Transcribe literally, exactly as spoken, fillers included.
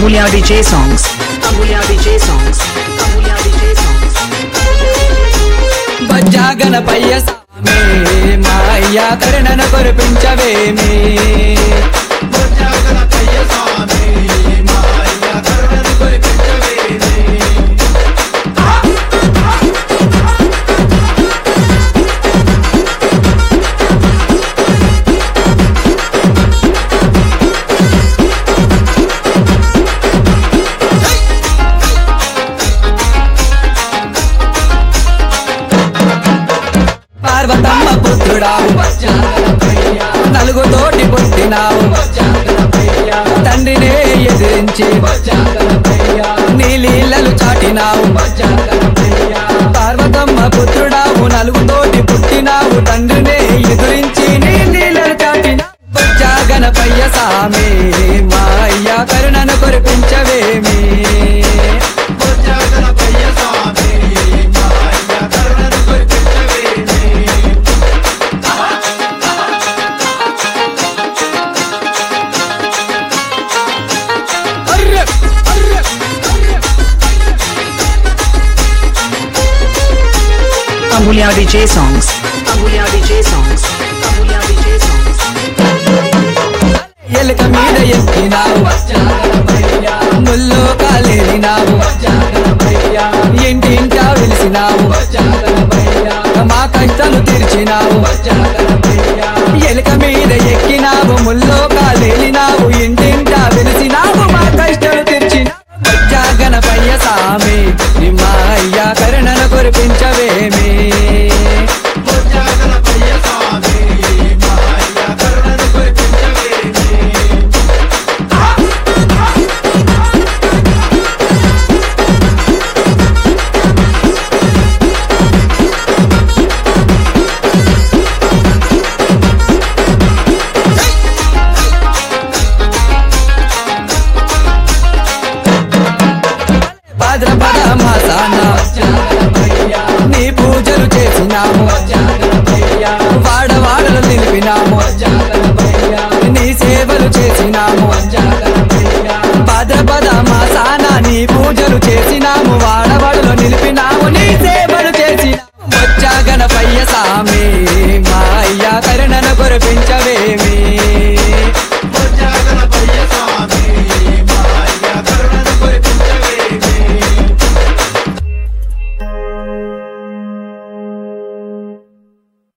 Amulya D J songs. Amulya D J songs. Amulya D J songs. Bajja Ganapayya సామే మాయ్యా కరుణను కురిపించవేమి బజ్జా గణపయ్య సామే మాయ్యా కరుణను కురిపించవేమి పార్వతమ్మ పుత్రుడావు నలుగుతోటి పుట్టినావు తండ్రినే ఎదిరించి నీలీలలు చాటినావు పార్వతమ్మ పుత్రుడావు నలుగుతోటి పుట్టినావు తండ్రినే ఎదిరించి నీలీలలు చాటినావు బజ్జా గణపయ్య సామే మా అయ్యా కరుణను కురిపించవేమి బజ్జా గణపయ్య సామే మా అయ్యా కరుణను కురిపించవేమి Amulya D J songs. Amulya D J songs. Amulya D J songs. ఎలుక మీద ఎక్కినావు ముల్లో కాలేరినావు ఇంటింటా వెలిసినావు మా కష్టాలు తీర్చినావు ఎలుక మీద ఎక్కినావు ముల్లో కాలేరినావు ఇంటింటా వెలిసినావు మా కష్టాలు తీర్చినావు బజ్జా గణపయ్య సామి మా అయ్యా కరుణను కురిపించవేమి బజ్జా గణపయ్య సామి మా అయ్యా కరుణను కురిపించవేమి భాద్రపద మాసాన నీ పూజలు చేసినాము వాడవాడలు నిలిపినాము నీ సేవలు చేసినాము భాద్రపద మాసాన నీ పూజలు చేసినాము వాడవాడలు నిలిపినాము నీ సేవలు చేసినాము బజ్జా గణపయ్య సామి మా అయ్యా కరుణను కురిపించ